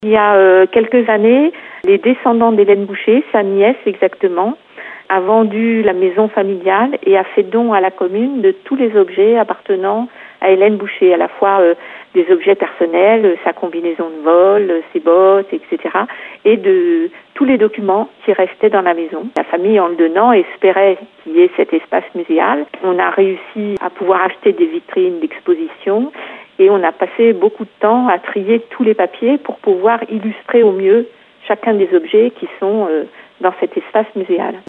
Il y a quelques années, les descendants d'Hélène Boucher, sa nièce exactement, a vendu la maison familiale et a fait don à la commune de tous les objets appartenant à Hélène Boucher, à la fois des objets personnels, sa combinaison de vol, ses bottes, etc., et de tous les documents qui restaient dans la maison. La famille, en le donnant, espérait qu'il y ait cet espace muséal. On a réussi à pouvoir acheter des vitrines d'exposition et on a passé beaucoup de temps à trier tous les papiers pour pouvoir illustrer au mieux chacun des objets qui sont dans cet espace muséal.